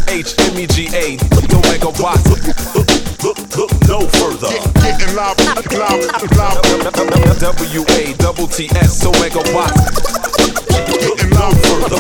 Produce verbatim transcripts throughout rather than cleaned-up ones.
H M E G A, the megawatts. Look, look, look no further. Get, getting live, live, live. W A double T S, so megawatts. Getting live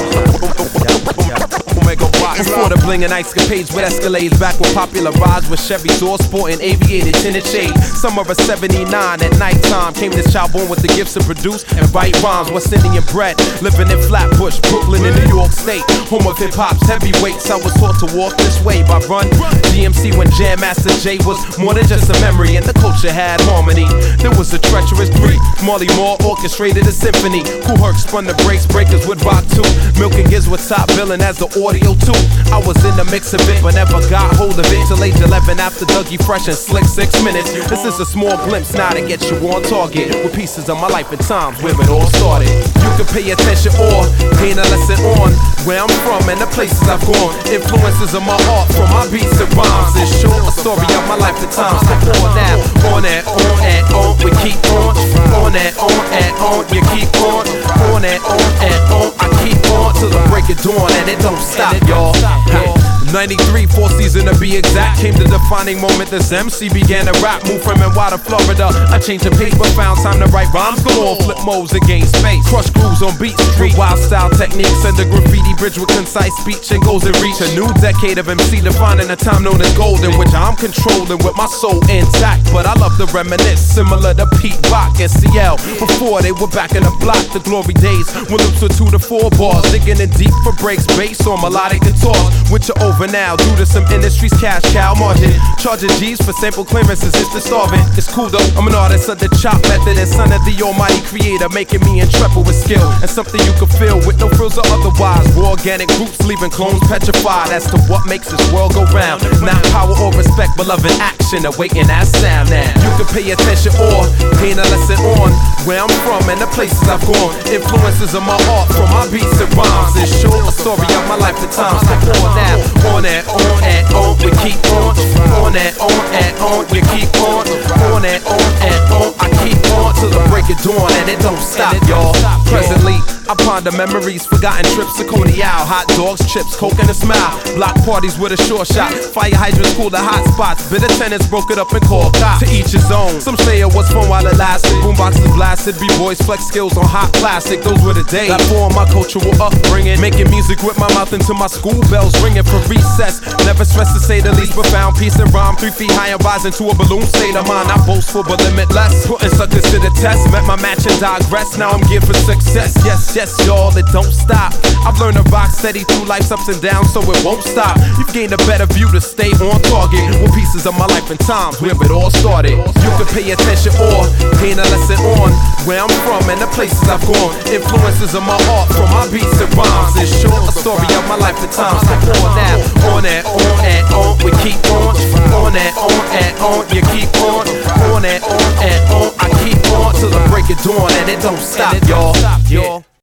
further. Before the bling and escapades with Escalades, back when popularized with Chevys, all sporting aviated tinted shades. Summer of seventy-nine at nighttime came this child born with the gifts to produce and write rhymes. West Indian bred, living in Flatbush, Brooklyn, in New York State, home of hip hop's heavyweights. I was taught to walk this way by Run D M C when Jam Master Jay was more than just a memory, and the culture had harmony. There was a treacherous breed. Marley Moore orchestrated a symphony. Kool Herc spun the brakes, breakers would rock too. Milk and Giz were top billing as the audio too. I was in the mix of it, but never got hold of it till age eleven after Dougie Fresh and Slick Six Minutes. This is a small glimpse now to get you on target with pieces of my life and times where it all started. You can pay attention or gain a lesson on where I'm from and the places I've gone. Influences of my art from my beats and rhymes. It's short a story of my life and times. So on that, on that, on and on, we keep on. On that, on and on, you keep on. On that, on and on, I keep on till the break of dawn and it don't stop, y'all. ninety-three, fourth season to be exact, came the defining moment this M C began to rap. Moved from N Y to Florida, I changed the pace but found time to write rhymes galore. Flip modes and gain space, crush grooves on Beat Street, wild style techniques and the graffiti bridge with concise speech and goals in reach. A new decade of M C defining a time known as golden, which I'm controlling with my soul intact. But I love to reminisce, similar to Pete Rock and C L. Before they were back in the block, the glory days when loops were two to four bars, digging in deep for breaks, bass on melodic guitars, which are over now due to some industry's cash cow margin. Charging G's for sample clearances, it's the starving. It's cool though, I'm an artist of the chop method and son of the almighty creator, making me intrepid with skill and something you can feel with no frills or otherwise. Raw organic roots leaving clones petrified as to what makes this world go round. Not power or respect, but love and action awaiting that sound now. You can pay attention or gain a lesson on where I'm from and the places I've gone. Influences of my art from my beats and rhymes. It's short a story of my life and times. So on now, on and on and on, we keep on. On and on and on, you keep on. On and on and on, I keep on till the break of dawn and it don't stop, y'all. Presently, I ponder memories, forgotten trips to Coney Isle, hot dogs, chips, coke and a smile. Block parties with a short shot, fire hydrants cool the hot spots. Bitter tenants broke it up and called cops. To each his own. Some say it was fun while it lasted. Boomboxes blasted, b-boys flex skills on hot plastic. Those were the days. Got formed my cultural upbringing, making music with my mouth until my school bells ringing for recess. Never stressed to say the least, but found peace and rhyme. Three feet high and rising to a balloon state of mind. Not boastful but limitless, putting suckers to the test. Met my match and digress. Now I'm geared for success. Yes, yes, y'all, it don't stop. I've learned to rock steady through life's ups and downs, so it won't stop. You've gained a better view to stay on target with pieces of my life and times where it all started. You can pay attention or gain a lesson on where I'm from and the places I've gone. Influences of my art from my beats and rhymes. It's short a story of my life and times. So on now, on and on and on, we keep on. On and on and on, you keep on. On and on and on, I keep on till the break of dawn and it don't stop, y'all.